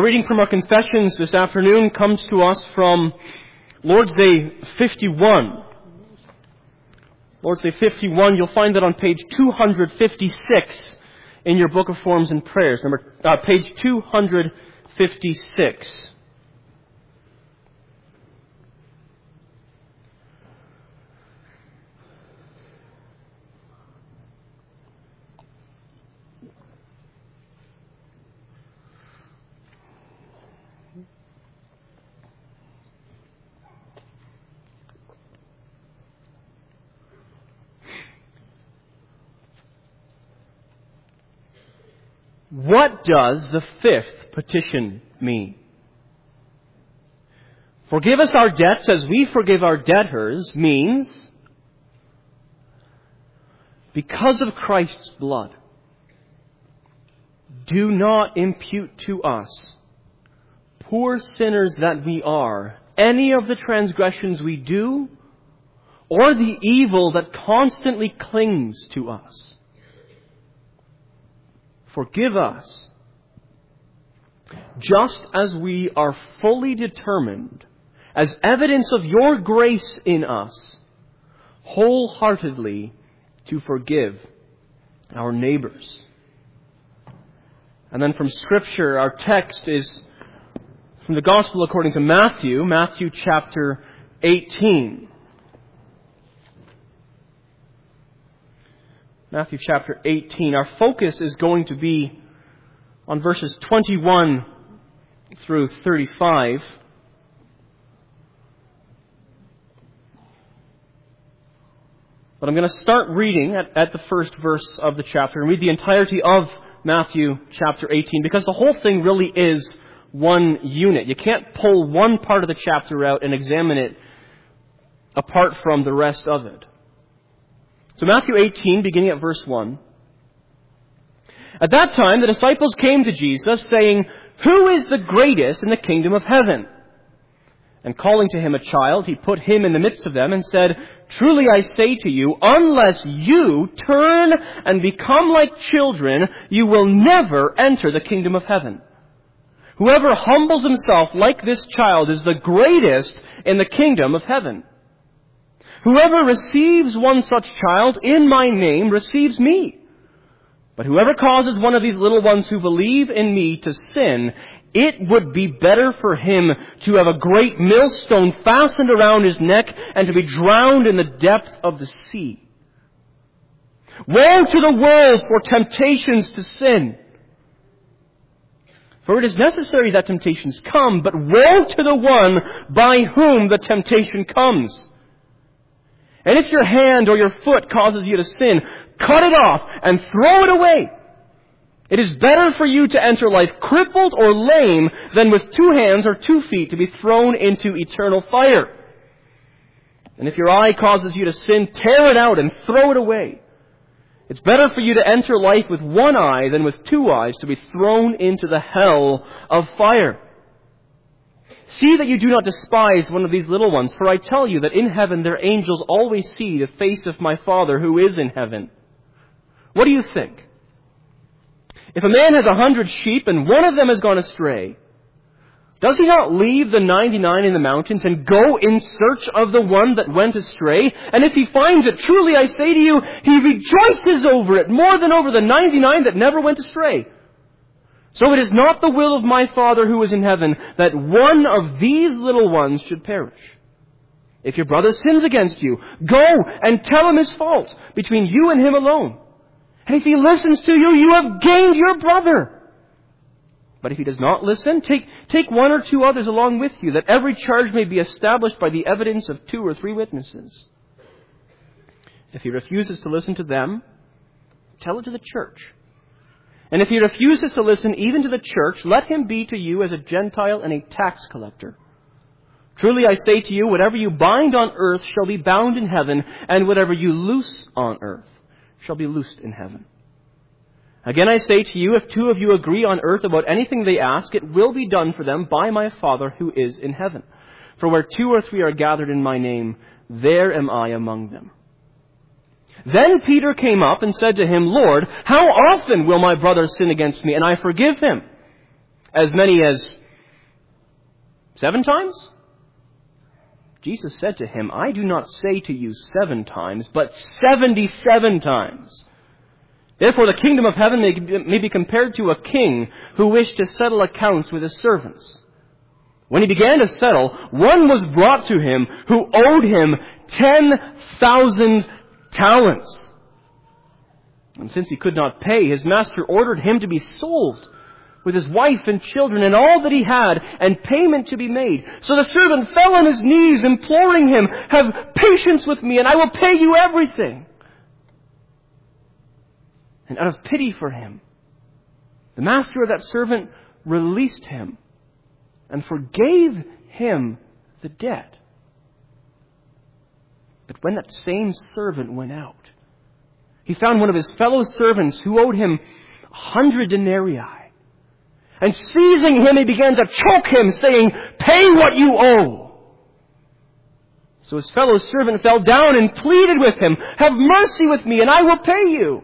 Our reading from our confessions this afternoon comes to us from Lord's Day 51. Lord's Day 51, you'll find that on page 256 in your Book of Forms and Prayers. Page 256. What does the fifth petition mean? Forgive us our debts as we forgive our debtors means, because of Christ's blood, do not impute to us, poor sinners that we are, any of the transgressions we do or the evil that constantly clings to us. Forgive us, just as we are fully determined, as evidence of your grace in us, wholeheartedly to forgive our neighbors. And then from Scripture, our text is from the Gospel according to Matthew chapter 18. Matthew chapter 18. Our focus is going to be on verses 21 through 35. But I'm going to start reading at the first verse of the chapter and read the entirety of Matthew chapter 18, because the whole thing really is one unit. You can't pull one part of the chapter out and examine it apart from the rest of it. So Matthew 18, beginning at verse 1. At that time, the disciples came to Jesus, saying, "Who is the greatest in the kingdom of heaven?" And calling to him a child, he put him in the midst of them and said, "Truly I say to you, unless you turn and become like children, you will never enter the kingdom of heaven. Whoever humbles himself like this child is the greatest in the kingdom of heaven. Whoever receives one such child in my name receives me. But whoever causes one of these little ones who believe in me to sin, it would be better for him to have a great millstone fastened around his neck and to be drowned in the depth of the sea. Woe to the world for temptations to sin! For it is necessary that temptations come, but woe to the one by whom the temptation comes. And if your hand or your foot causes you to sin, cut it off and throw it away. It is better for you to enter life crippled or lame than with 2 hands or 2 feet to be thrown into eternal fire. And if your eye causes you to sin, tear it out and throw it away. It's better for you to enter life with 1 eye than with 2 eyes to be thrown into the hell of fire. See that you do not despise one of these little ones, for I tell you that in heaven their angels always see the face of my Father who is in heaven. What do you think? If a man has 100 sheep and one of them has gone astray, does he not leave the 99 in the mountains and go in search of the one that went astray? And if he finds it, truly I say to you, he rejoices over it more than over the 99 that never went astray. So it is not the will of my Father who is in heaven that one of these little ones should perish. If your brother sins against you, go and tell him his fault between you and him alone. And if he listens to you, you have gained your brother. But if he does not listen, take 1 or 2 others along with you, that every charge may be established by the evidence of 2 or 3 witnesses. If he refuses to listen to them, tell it to the church. And if he refuses to listen even to the church, let him be to you as a Gentile and a tax collector. Truly I say to you, whatever you bind on earth shall be bound in heaven, and whatever you loose on earth shall be loosed in heaven. Again I say to you, if 2 of you agree on earth about anything they ask, it will be done for them by my Father who is in heaven. For where 2 or 3 are gathered in my name, there am I among them. Then Peter came up and said to him, Lord, how often will my brother sin against me and I forgive him? as many as 7 times? Jesus said to him, I do not say to you 7 times, but 77 times. Therefore the kingdom of heaven may be compared to a king who wished to settle accounts with his servants. When he began to settle, one was brought to him who owed him 10,000 talents. And since he could not pay, his master ordered him to be sold with his wife and children and all that he had, and payment to be made. So the servant fell on his knees, imploring him, have patience with me, and I will pay you everything. And out of pity for him, the master of that servant released him and forgave him the debt. But when that same servant went out, he found one of his fellow servants who owed him 100 denarii. And seizing him, he began to choke him, saying, pay what you owe. So his fellow servant fell down and pleaded with him, have mercy with me, and I will pay you.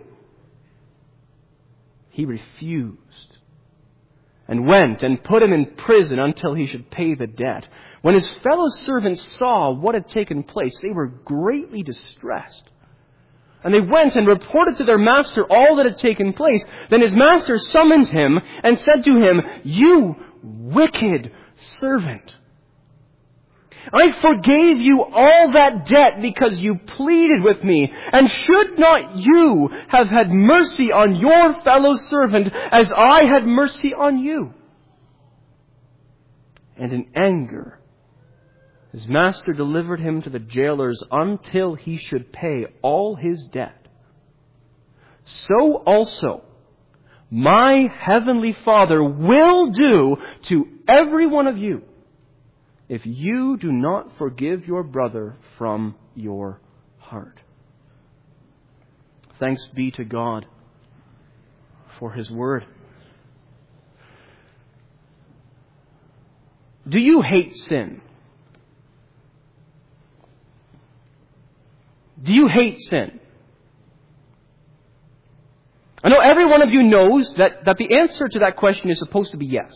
He refused and went and put him in prison until he should pay the debt. When his fellow servants saw what had taken place, they were greatly distressed. And they went and reported to their master all that had taken place. Then his master summoned him and said to him, you wicked servant, I forgave you all that debt because you pleaded with me. And should not you have had mercy on your fellow servant as I had mercy on you? And in anger, his master delivered him to the jailers until he should pay all his debt. So also, my heavenly Father will do to every one of you if you do not forgive your brother from your heart. Thanks be to God for His Word. Do you hate sin? Do you hate sin? I know every one of you knows that the answer to that question is supposed to be yes.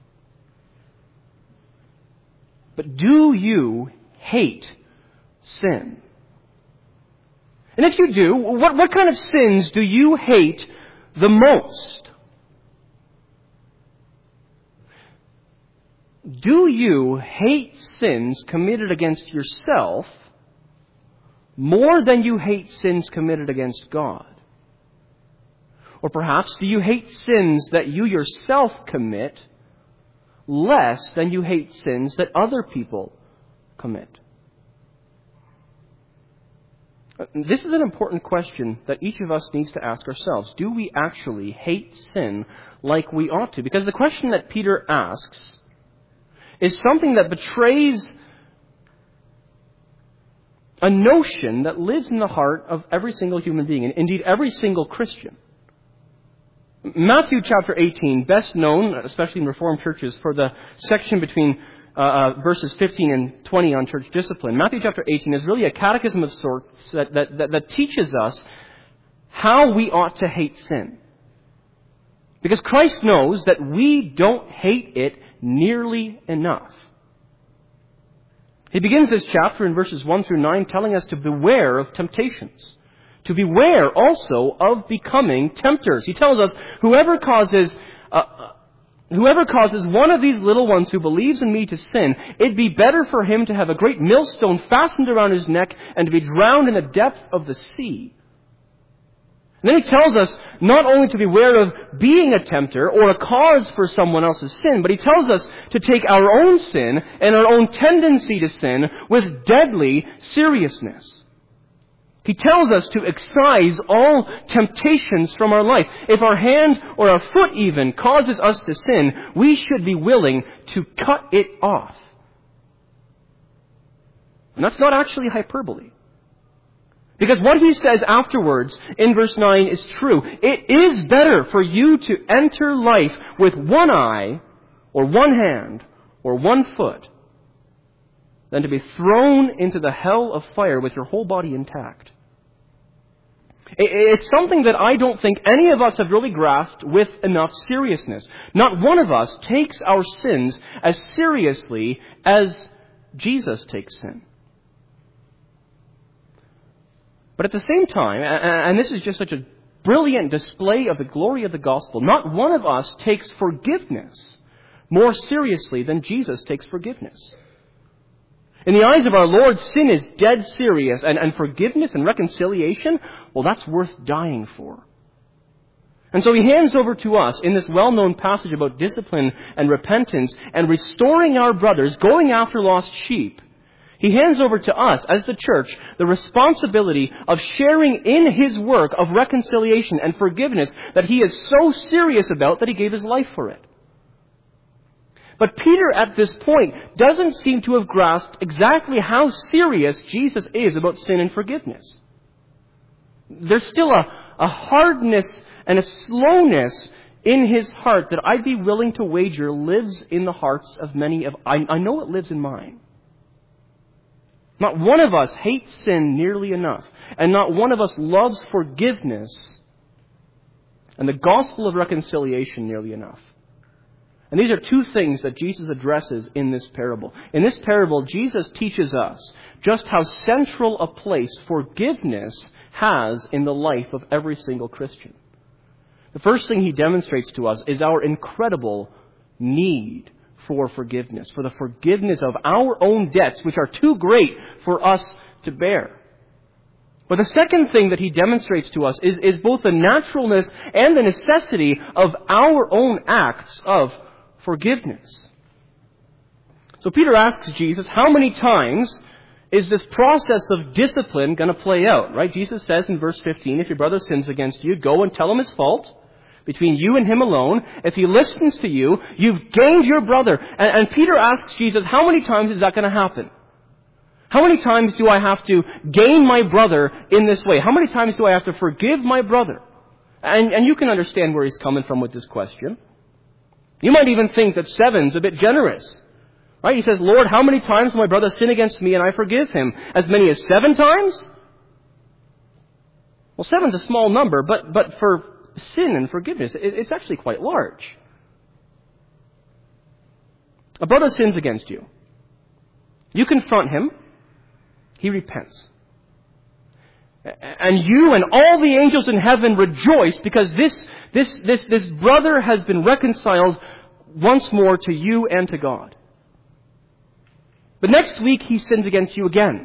But do you hate sin? And if you do, what kind of sins do you hate the most? Do you hate sins committed against yourself more than you hate sins committed against God? Or perhaps, do you hate sins that you yourself commit less than you hate sins that other people commit? This is an important question that each of us needs to ask ourselves. Do we actually hate sin like we ought to? Because the question that Peter asks is something that betrays a notion that lives in the heart of every single human being, and indeed every single Christian. Matthew chapter 18, best known, especially in Reformed churches, for the section between verses 15 and 20 on church discipline. Matthew chapter 18 is really a catechism of sorts that teaches us how we ought to hate sin. Because Christ knows that we don't hate it nearly enough. He begins this chapter in verses 1 through 9 telling us to beware of temptations. To beware also of becoming tempters. He tells us, whoever causes one of these little ones who believes in me to sin, it'd be better for him to have a great millstone fastened around his neck and to be drowned in the depth of the sea. And then he tells us not only to beware of being a tempter or a cause for someone else's sin, but he tells us to take our own sin and our own tendency to sin with deadly seriousness. He tells us to excise all temptations from our life. If our hand or our foot even causes us to sin, we should be willing to cut it off. And that's not actually hyperbole. Because what he says afterwards in verse 9 is true. It is better for you to enter life with one eye or one hand or one foot than to be thrown into the hell of fire with your whole body intact. It's something that I don't think any of us have really grasped with enough seriousness. Not one of us takes our sins as seriously as Jesus takes sin. But at the same time, and this is just such a brilliant display of the glory of the gospel, not one of us takes forgiveness more seriously than Jesus takes forgiveness. In the eyes of our Lord, sin is dead serious, and forgiveness and reconciliation, well, that's worth dying for. And so he hands over to us in this well-known passage about discipline and repentance and restoring our brothers, going after lost sheep. He hands over to us, as the church, the responsibility of sharing in his work of reconciliation and forgiveness that he is so serious about that he gave his life for it. But Peter, at this point, doesn't seem to have grasped exactly how serious Jesus is about sin and forgiveness. There's still a hardness and a slowness in his heart that I'd be willing to wager lives in the hearts of many of... I know it lives in mine. Not one of us hates sin nearly enough, and not one of us loves forgiveness and the gospel of reconciliation nearly enough. And these are two things that Jesus addresses in this parable. In this parable, Jesus teaches us just how central a place forgiveness has in the life of every single Christian. The first thing he demonstrates to us is our incredible need for forgiveness, for the forgiveness of our own debts, which are too great for us to bear. But the second thing that he demonstrates to us is both the naturalness and the necessity of our own acts of forgiveness. So Peter asks Jesus, how many times is this process of discipline going to play out? Right? Jesus says in verse 15, if your brother sins against you, go and tell him his fault between you and him alone. If he listens to you, you've gained your brother. And Peter asks Jesus, how many times is that going to happen? How many times do I have to gain my brother in this way? How many times do I have to forgive my brother? And you can understand where he's coming from with this question. You might even think that 7's a bit generous. Right? He says, Lord, how many times will my brother sin against me and I forgive him? As many as 7 times? Well, 7's a small number, but for sin and forgiveness, it's actually quite large. A brother sins against you. You confront him. He repents. And you and all the angels in heaven rejoice because this brother has been reconciled once more to you and to God. But next week he sins against you again.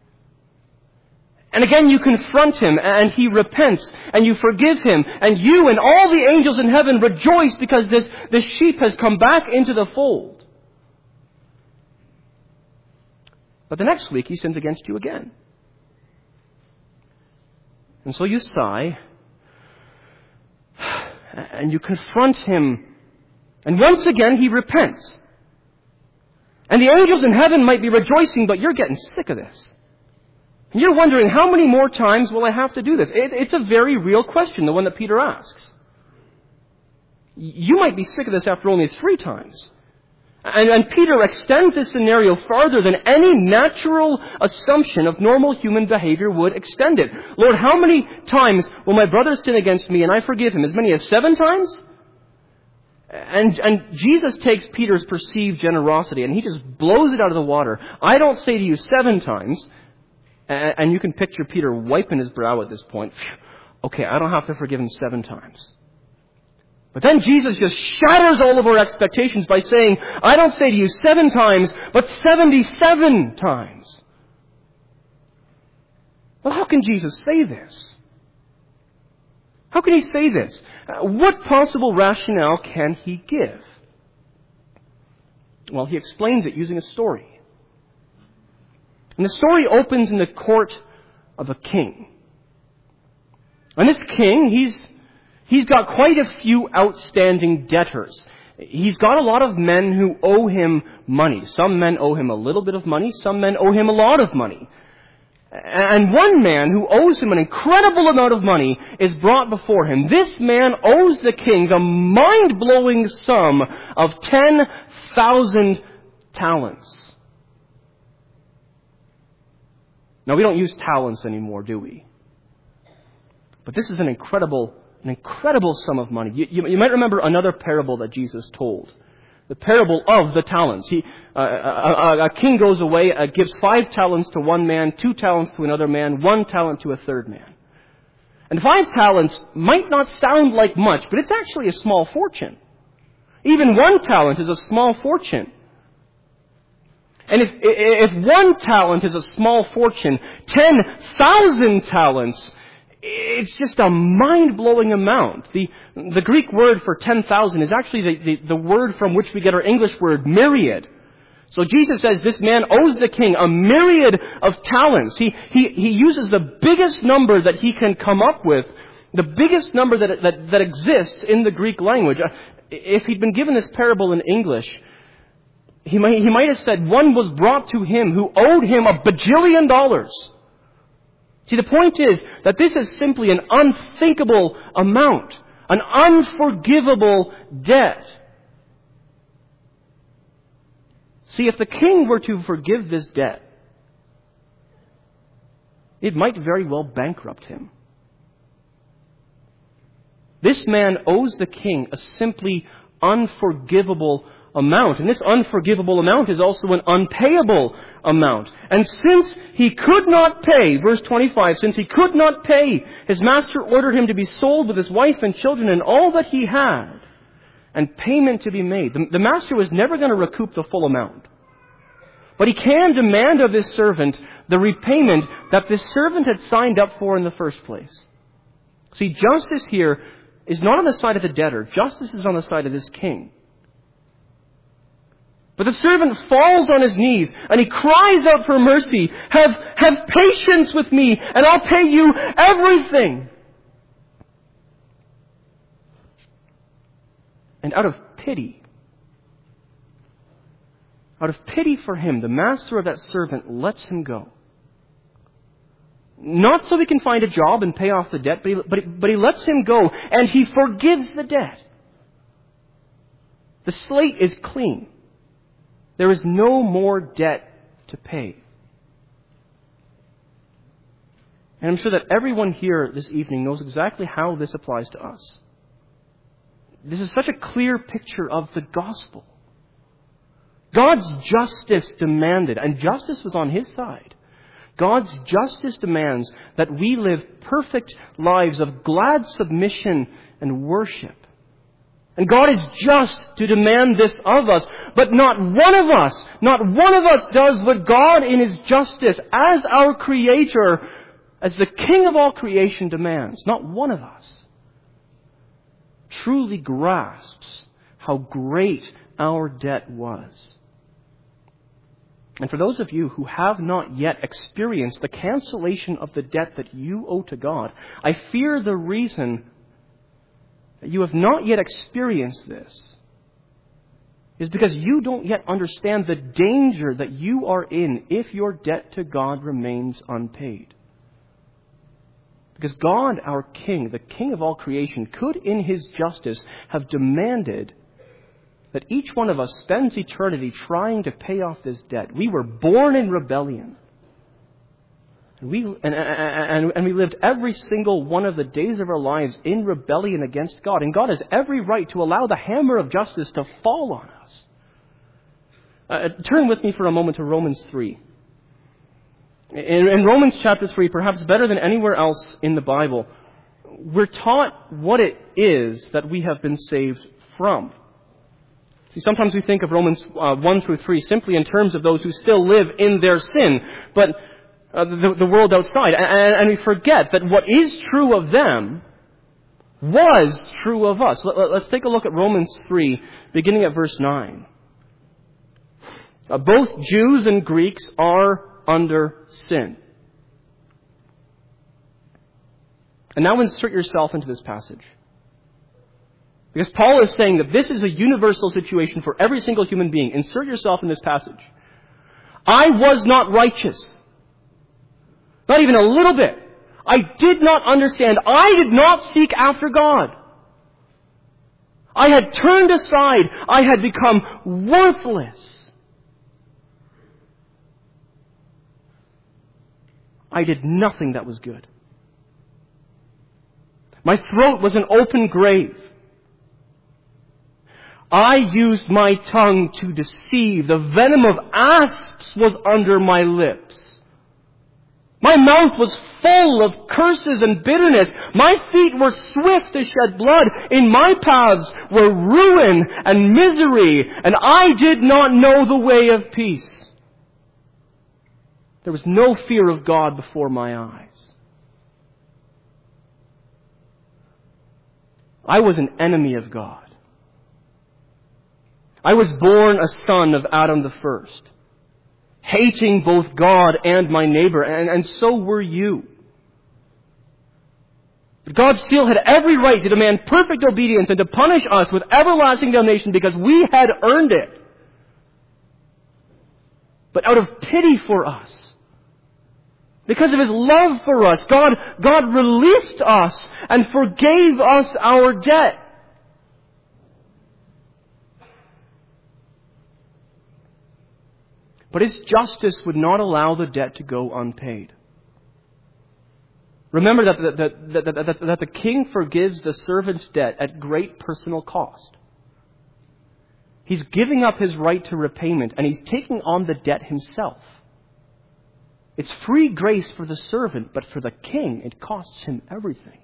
And again you confront him and he repents and you forgive him. And you and all the angels in heaven rejoice because this sheep has come back into the fold. But the next week he sins against you again. And so you sigh and you confront him. And once again he repents. And the angels in heaven might be rejoicing, but you're getting sick of this. And you're wondering, how many more times will I have to do this? It's a very real question, the one that Peter asks. You might be sick of this after only 3 times. And Peter extends this scenario farther than any natural assumption of normal human behavior would extend it. Lord, how many times will my brother sin against me and I forgive him? As many as 7 times? And Jesus takes Peter's perceived generosity and he just blows it out of the water. I don't say to you 7 times, and you can picture Peter wiping his brow at this point. Okay, I don't have to forgive him 7 times. But then Jesus just shatters all of our expectations by saying, I don't say to you 7 times, but 77 times. Well, how can Jesus say this? How can he say this? What possible rationale can he give? Well, he explains it using a story. And the story opens in the court of a king. And this king, he's got quite a few outstanding debtors. He's got a lot of men who owe him money. Some men owe him a little bit of money. Some men owe him a lot of money. And one man who owes him an incredible amount of money is brought before him. This man owes the king the mind-blowing sum of 10,000 talents. Now, we don't use talents anymore, do we? But this is an incredible sum of money. You might remember another parable that Jesus told. The parable of the talents. A king goes away, gives 5 talents to one man, 2 talents to another man, 1 talent to a third man. And 5 talents might not sound like much, but it's actually a small fortune. Even 1 talent is a small fortune. And if 1 talent is a small fortune, 10,000 talents, it's just a mind-blowing amount. The Greek word for 10,000 is actually the word from which we get our English word myriad. So Jesus says this man owes the king a myriad of talents. He uses the biggest number that he can come up with, the biggest number that exists in the Greek language. If he'd been given this parable in English, he might have said one was brought to him who owed him $1 bajillion. See, the point is that this is simply an unthinkable amount, an unforgivable debt. See, if the king were to forgive this debt, it might very well bankrupt him. This man owes the king a simply unforgivable amount. And this unforgivable amount is also an unpayable amount. And since he could not pay, verse 25, since he could not pay, his master ordered him to be sold with his wife and children and all that he had, and payment to be made. The master was never going to recoup the full amount. But he can demand of his servant the repayment that this servant had signed up for in the first place. See, justice here is not on the side of the debtor. Justice is on the side of this king. But the servant falls on his knees and he cries out for mercy. Have patience with me and I'll pay you everything. And out of pity for him, the master of that servant lets him go. Not so he can find a job and pay off the debt, but he lets him go and he forgives the debt. The slate is clean. There is no more debt to pay. And I'm sure that everyone here this evening knows exactly how this applies to us. This is such a clear picture of the gospel. God's justice demanded, and justice was on His side. God's justice demands that we live perfect lives of glad submission and worship. And God is just to demand this of us, but not one of us does what God in His justice as our Creator, as the King of all creation demands. Not one of us truly grasps how great our debt was. And for those of you who have not yet experienced the cancellation of the debt that you owe to God, I fear the reason that you have not yet experienced this is because you don't yet understand the danger that you are in if your debt to God remains unpaid. Because God, our King, the King of all creation, could in His justice have demanded that each one of us spends eternity trying to pay off this debt. We were born in rebellion. And we lived every single one of the days of our lives in rebellion against God. And God has every right to allow the hammer of justice to fall on us. Turn with me for a moment to Romans 3. In Romans chapter 3, perhaps better than anywhere else in the Bible, we're taught what it is that we have been saved from. See, sometimes we think of Romans 1 through 3 simply in terms of those who still live in their sin, but the world outside. And we forget that what is true of them was true of us. Let's take a look at Romans 3, beginning at verse 9. Both Jews and Greeks are under sin. And now insert yourself into this passage. Because Paul is saying that this is a universal situation for every single human being. Insert yourself in this passage. I was not righteous. Not even a little bit. I did not understand. I did not seek after God. I had turned aside. I had become worthless. I did nothing that was good. My throat was an open grave. I used my tongue to deceive. The venom of asps was under my lips. My mouth was full of curses and bitterness. My feet were swift to shed blood. In my paths were ruin and misery, and I did not know the way of peace. There was no fear of God before my eyes. I was an enemy of God. I was born a son of Adam the first, hating both God and my neighbor, and so were you. But God still had every right to demand perfect obedience and to punish us with everlasting damnation because we had earned it. But out of pity for us, because of His love for us, God released us and forgave us our debt. But His justice would not allow the debt to go unpaid. Remember that the king forgives the servant's debt at great personal cost. He's giving up his right to repayment, and he's taking on the debt himself. It's free grace for the servant, but for the king, it costs him everything.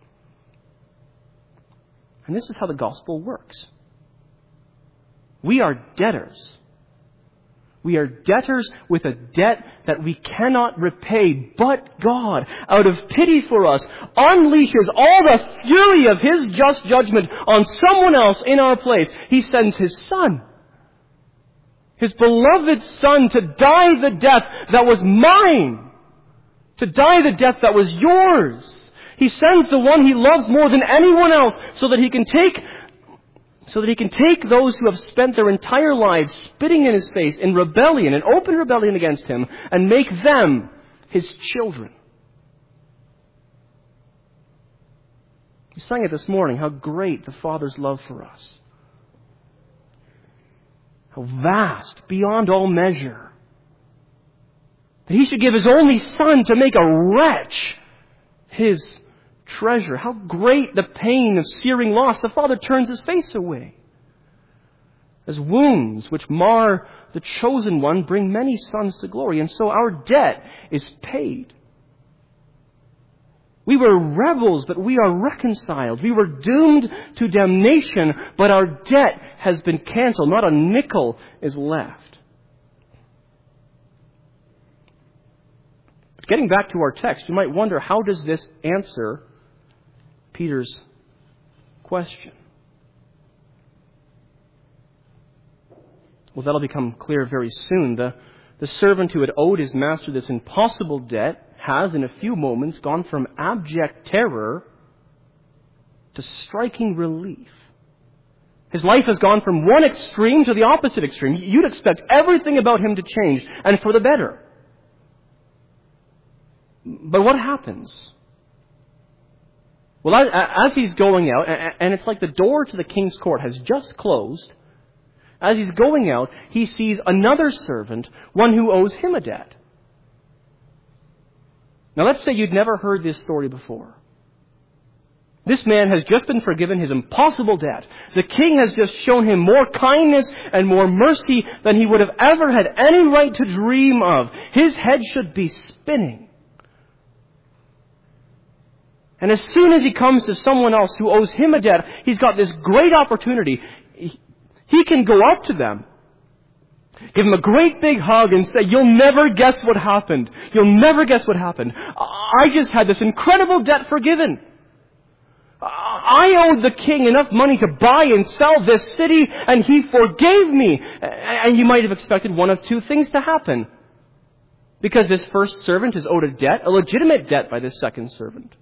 And this is how the gospel works. We are debtors. We are debtors with a debt that we cannot repay, but God, out of pity for us, unleashes all the fury of His just judgment on someone else in our place. He sends His Son, His beloved Son, to die the death that was mine, to die the death that was yours. He sends the one He loves more than anyone else so that He can take those who have spent their entire lives spitting in His face in rebellion, in open rebellion against Him, and make them His children. We sang it this morning, how great the Father's love for us. How vast, beyond all measure. That He should give His only Son to make a wretch His treasure. How great the pain of searing loss. The Father turns His face away. As wounds which mar the chosen one bring many sons to glory. And so our debt is paid. We were rebels, but we are reconciled. We were doomed to damnation, but our debt has been canceled. Not a nickel is left. But getting back to our text, you might wonder, how does this answer Peter's question? Well, that'll become clear very soon. The servant who had owed his master this impossible debt has, in a few moments, gone from abject terror to striking relief. His life has gone from one extreme to the opposite extreme. You'd expect everything about him to change, and for the better. But what happens? Well, as he's going out, and it's like the door to the king's court has just closed, as he's going out, he sees another servant, one who owes him a debt. Now, let's say you'd never heard this story before. This man has just been forgiven his impossible debt. The king has just shown him more kindness and more mercy than he would have ever had any right to dream of. His head should be spinning. And as soon as he comes to someone else who owes him a debt, he's got this great opportunity. He can go up to them, give them a great big hug and say, "You'll never guess what happened. You'll never guess what happened. I just had this incredible debt forgiven. I owed the king enough money to buy and sell this city, and he forgave me." And you might have expected one of two things to happen. Because this first servant is owed a debt, a legitimate debt by this second servant.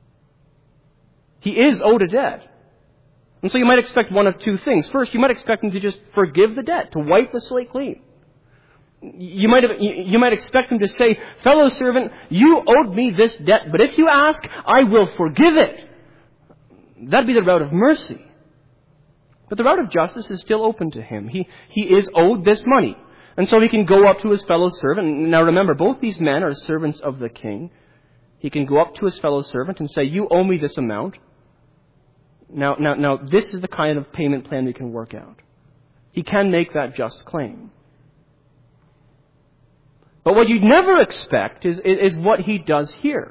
He is owed a debt. And so you might expect one of two things. First, you might expect him to just forgive the debt, to wipe the slate clean. You might expect him to say, "Fellow servant, you owed me this debt, but if you ask, I will forgive it." That'd be the route of mercy. But the route of justice is still open to him. He is owed this money. And so he can go up to his fellow servant. Now remember, both these men are servants of the king. He can go up to his fellow servant and say, "You owe me this amount. Now, this is the kind of payment plan we can work out. He can make that just claim. But what you'd never expect is what he does here.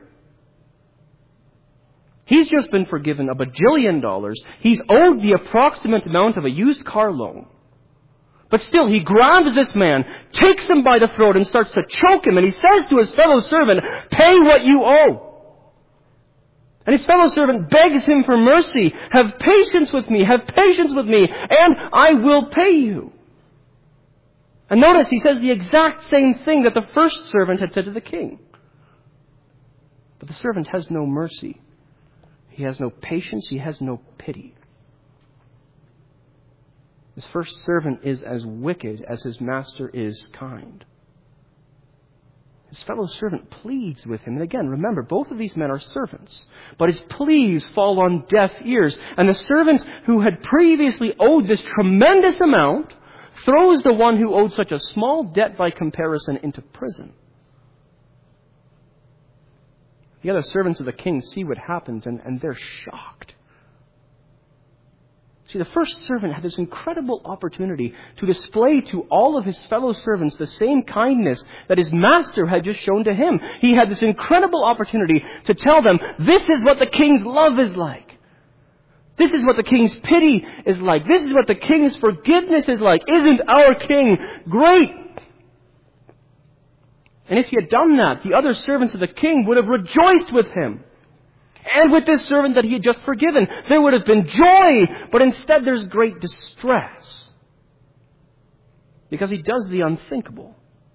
He's just been forgiven $1 bajillion. He's owed the approximate amount of a used car loan. But still, he grabs this man, takes him by the throat, and starts to choke him. And he says to his fellow servant, "Pay what you owe." And his fellow servant begs him for mercy. "Have patience with me, have patience with me, and I will pay you." And notice, he says the exact same thing that the first servant had said to the king. But the servant has no mercy. He has no patience. He has no pity. His first servant is as wicked as his master is kind. His fellow servant pleads with him. And again, remember, both of these men are servants. But his pleas fall on deaf ears. And the servant who had previously owed this tremendous amount throws the one who owed such a small debt by comparison into prison. The other servants of the king see what happens, and they're shocked. See, the first servant had this incredible opportunity to display to all of his fellow servants the same kindness that his master had just shown to him. He had this incredible opportunity to tell them, this is what the king's love is like. This is what the king's pity is like. This is what the king's forgiveness is like. Isn't our king great? And if he had done that, the other servants of the king would have rejoiced with him. And with this servant that he had just forgiven, there would have been joy. But instead there's great distress. Because he does the unthinkable.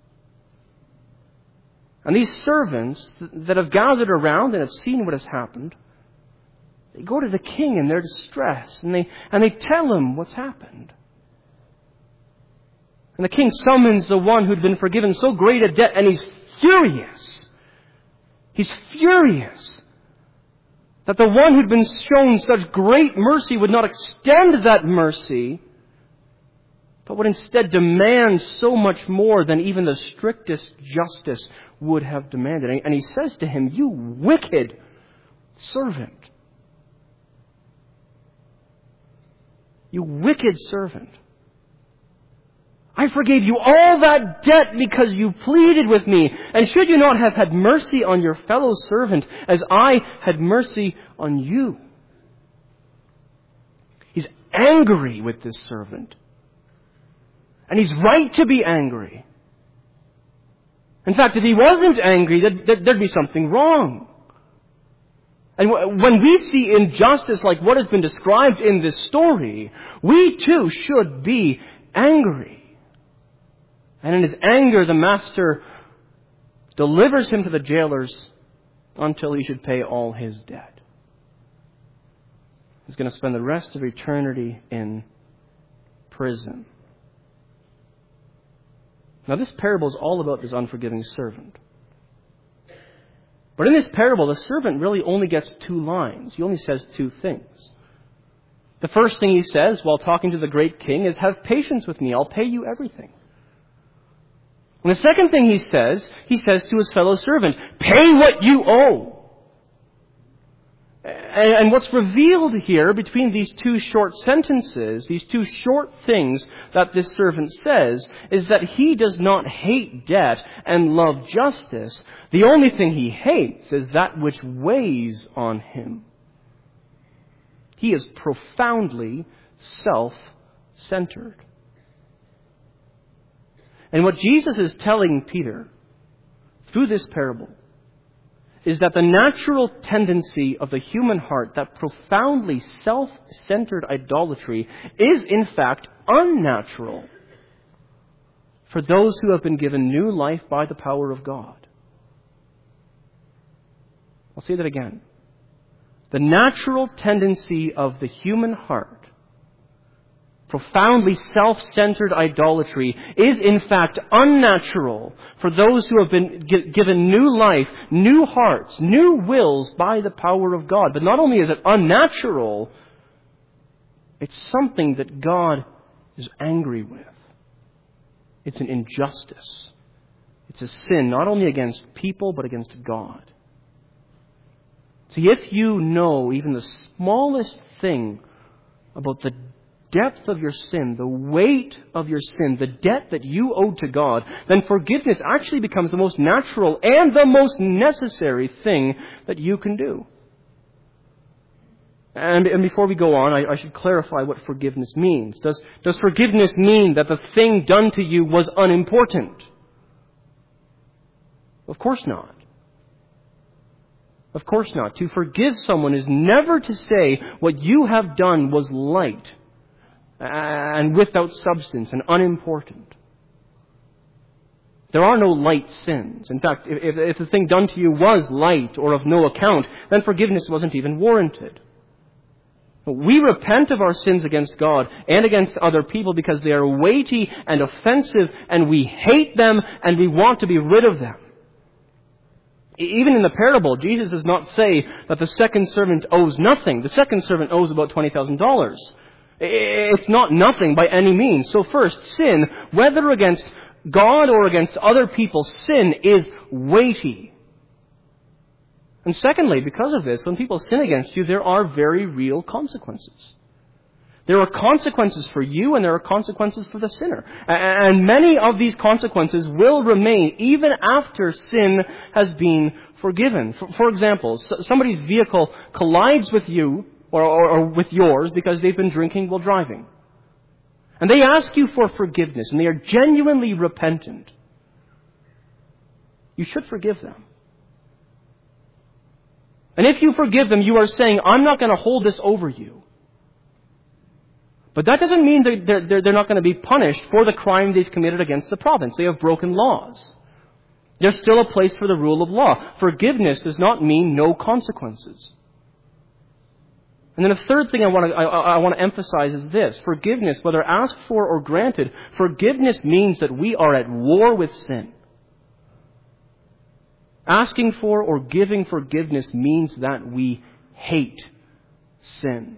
And these servants that have gathered around and have seen what has happened, they go to the king in their distress. And they tell him what's happened. And the king summons the one who'd been forgiven so great a debt, and he's furious. He's furious that the one who'd been shown such great mercy would not extend that mercy, but would instead demand so much more than even the strictest justice would have demanded. And he says to him, "You wicked servant. You wicked servant. I forgave you all that debt because you pleaded with me. And should you not have had mercy on your fellow servant as I had mercy on you?" He's angry with this servant. And he's right to be angry. In fact, if he wasn't angry, there'd be something wrong. And when we see injustice like what has been described in this story, we too should be angry. And in his anger, the master delivers him to the jailers until he should pay all his debt. He's going to spend the rest of eternity in prison. Now, this parable is all about this unforgiving servant. But in this parable, the servant really only gets 2 lines. He only says 2 things. The first thing he says while talking to the great king is, "Have patience with me, I'll pay you everything." And the second thing he says to his fellow servant, "Pay what you owe." And what's revealed here between these 2 short sentences, these 2 short things that this servant says, is that he does not hate debt and love justice. The only thing he hates is that which weighs on him. He is profoundly self-centered. And what Jesus is telling Peter through this parable is that the natural tendency of the human heart, that profoundly self-centered idolatry, is in fact unnatural for those who have been given new life by the power of God. I'll say that again. The natural tendency of the human heart, profoundly self-centered idolatry, is in fact unnatural for those who have been given new life, new hearts, new wills by the power of God. But not only is it unnatural, it's something that God is angry with. It's an injustice. It's a sin not only against people but against God. See, if you know even the smallest thing about the depth of your sin, the weight of your sin, the debt that you owe to God, then forgiveness actually becomes the most natural and the most necessary thing that you can do. And before we go on, I should clarify what forgiveness means. Does forgiveness mean that the thing done to you was unimportant? Of course not. Of course not. To forgive someone is never to say what you have done was light and without substance and unimportant. There are no light sins. In fact, if the thing done to you was light or of no account, then forgiveness wasn't even warranted. We repent of our sins against God and against other people because they are weighty and offensive, and we hate them and we want to be rid of them. Even in the parable, Jesus does not say that the second servant owes nothing. The second servant owes about $20,000. It's not nothing by any means. So first, sin, whether against God or against other people, sin is weighty. And secondly, because of this, when people sin against you, there are very real consequences. There are consequences for you and there are consequences for the sinner. And many of these consequences will remain even after sin has been forgiven. For example, somebody's vehicle collides with you or with yours because they've been drinking while driving. And they ask you for forgiveness and they are genuinely repentant. You should forgive them. And if you forgive them, you are saying, I'm not going to hold this over you. But that doesn't mean that they're not going to be punished for the crime they've committed against the province. They have broken laws. There's still a place for the rule of law. Forgiveness does not mean no consequences. And then a third thing I want to emphasize is this. Forgiveness, whether asked for or granted, forgiveness means that we are at war with sin. Asking for or giving forgiveness means that we hate sin.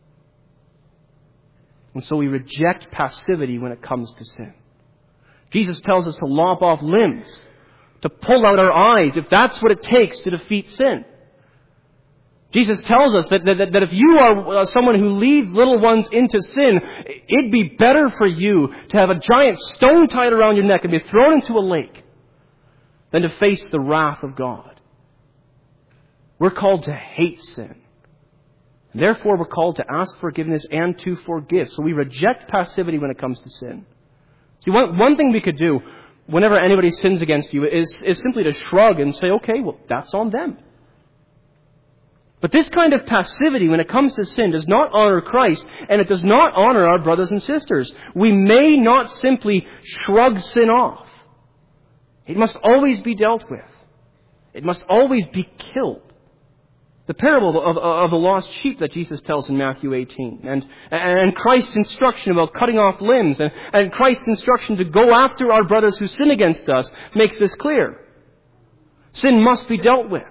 And so we reject passivity when it comes to sin. Jesus tells us to lop off limbs, to pull out our eyes, if that's what it takes to defeat sin. Jesus tells us that if you are someone who leads little ones into sin, it'd be better for you to have a giant stone tied around your neck and be thrown into a lake than to face the wrath of God. We're called to hate sin. Therefore, we're called to ask forgiveness and to forgive. So we reject passivity when it comes to sin. See, one thing we could do whenever anybody sins against you is simply to shrug and say, okay, well, that's on them. But this kind of passivity when it comes to sin does not honor Christ, and it does not honor our brothers and sisters. We may not simply shrug sin off. It must always be dealt with. It must always be killed. The parable of the lost sheep that Jesus tells in Matthew 18, and Christ's instruction about cutting off limbs, and Christ's instruction to go after our brothers who sin against us makes this clear. Sin must be dealt with.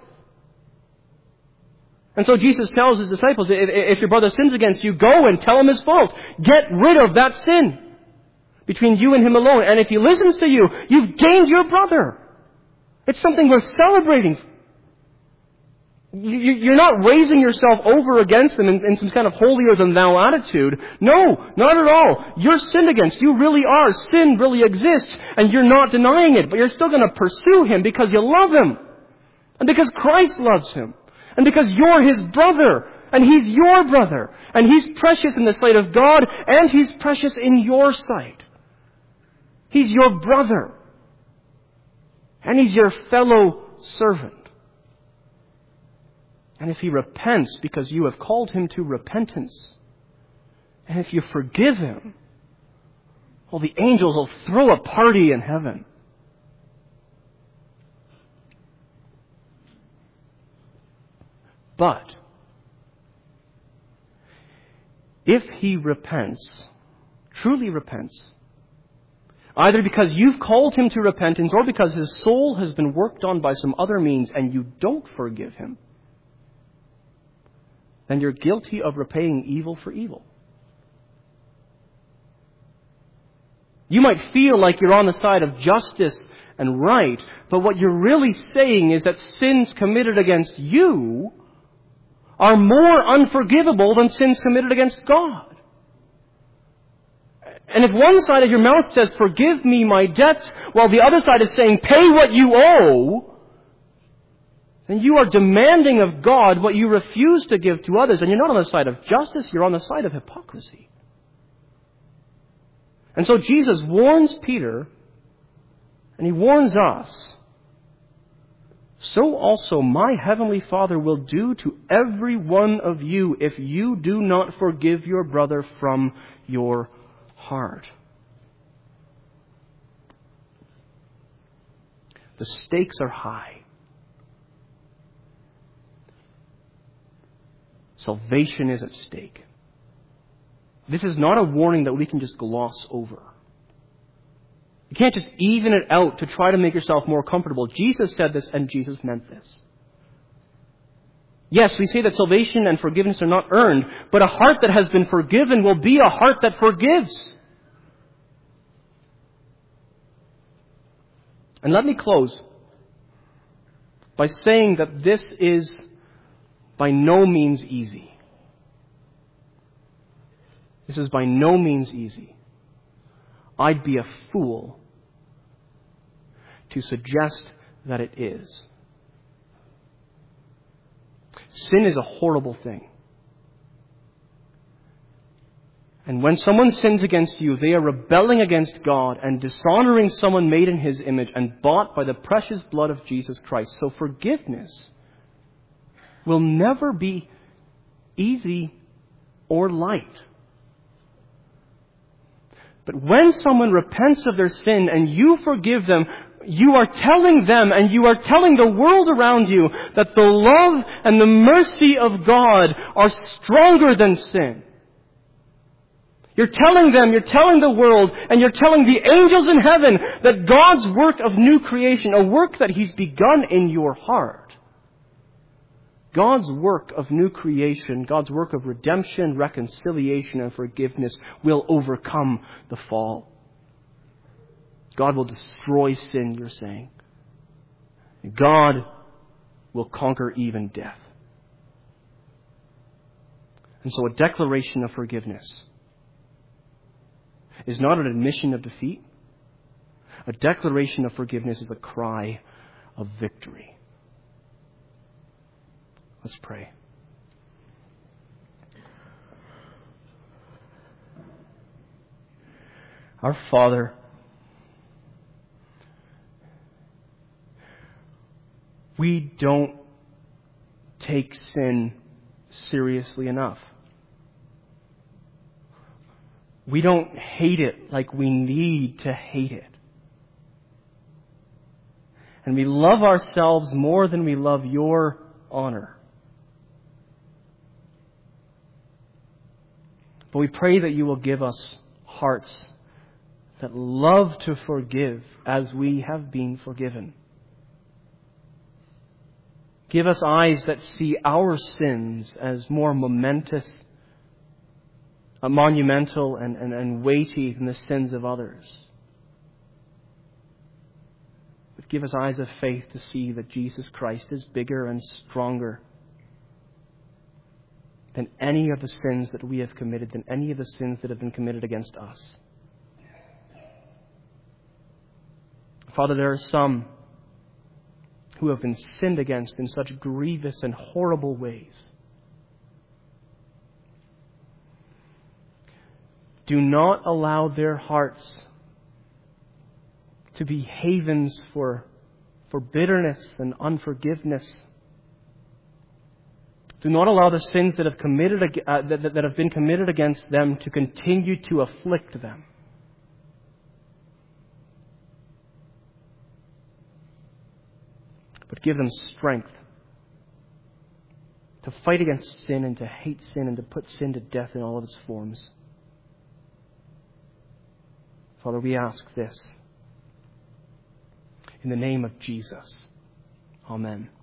And so Jesus tells his disciples, if your brother sins against you, go and tell him his fault. Get rid of that sin between you and him alone. And if he listens to you, you've gained your brother. It's something we're celebrating. You're not raising yourself over against them in some kind of holier-than-thou attitude. No, not at all. You're sinned against. You really are. Sin really exists, and you're not denying it. But you're still going to pursue him because you love him. And because Christ loves him. And because you're his brother, and he's your brother, and he's precious in the sight of God, and he's precious in your sight. He's your brother, and he's your fellow servant. And if he repents because you have called him to repentance, and if you forgive him, well, the angels will throw a party in heaven. But if he repents, truly repents, either because you've called him to repentance or because his soul has been worked on by some other means and you don't forgive him, then you're guilty of repaying evil for evil. You might feel like you're on the side of justice and right, but what you're really saying is that sins committed against you are more unforgivable than sins committed against God. And if one side of your mouth says, forgive me my debts, while the other side is saying, pay what you owe, then you are demanding of God what you refuse to give to others. And you're not on the side of justice, you're on the side of hypocrisy. And so Jesus warns Peter, and he warns us, so also my heavenly Father will do to every one of you if you do not forgive your brother from your heart. The stakes are high. Salvation is at stake. This is not a warning that we can just gloss over. You can't just even it out to try to make yourself more comfortable. Jesus said this, and Jesus meant this. Yes, we say that salvation and forgiveness are not earned, but a heart that has been forgiven will be a heart that forgives. And let me close by saying that this is by no means easy. This is by no means easy. I'd be a fool to suggest that it is. Sin is a horrible thing. And when someone sins against you, they are rebelling against God and dishonoring someone made in His image and bought by the precious blood of Jesus Christ. So forgiveness will never be easy or light. But when someone repents of their sin and you forgive them, you are telling them and you are telling the world around you that the love and the mercy of God are stronger than sin. You're telling them, you're telling the world, and you're telling the angels in heaven that God's work of new creation, a work that He's begun in your heart, God's work of new creation, God's work of redemption, reconciliation, and forgiveness will overcome the fall. God will destroy sin, you're saying. God will conquer even death. And so a declaration of forgiveness is not an admission of defeat. A declaration of forgiveness is a cry of victory. Let's pray. Our Father, we don't take sin seriously enough. We don't hate it like we need to hate it. And we love ourselves more than we love your honor. But we pray that you will give us hearts that love to forgive as we have been forgiven. Give us eyes that see our sins as more monumental and weighty than the sins of others. But give us eyes of faith to see that Jesus Christ is bigger and stronger than any of the sins that we have committed, than any of the sins that have been committed against us. Father, there are some who have been sinned against in such grievous and horrible ways. Do not allow their hearts to be havens for bitterness and unforgiveness. Do not allow the sins that have been committed against them to continue to afflict them. But give them strength to fight against sin and to hate sin and to put sin to death in all of its forms. Father, we ask this in the name of Jesus. Amen.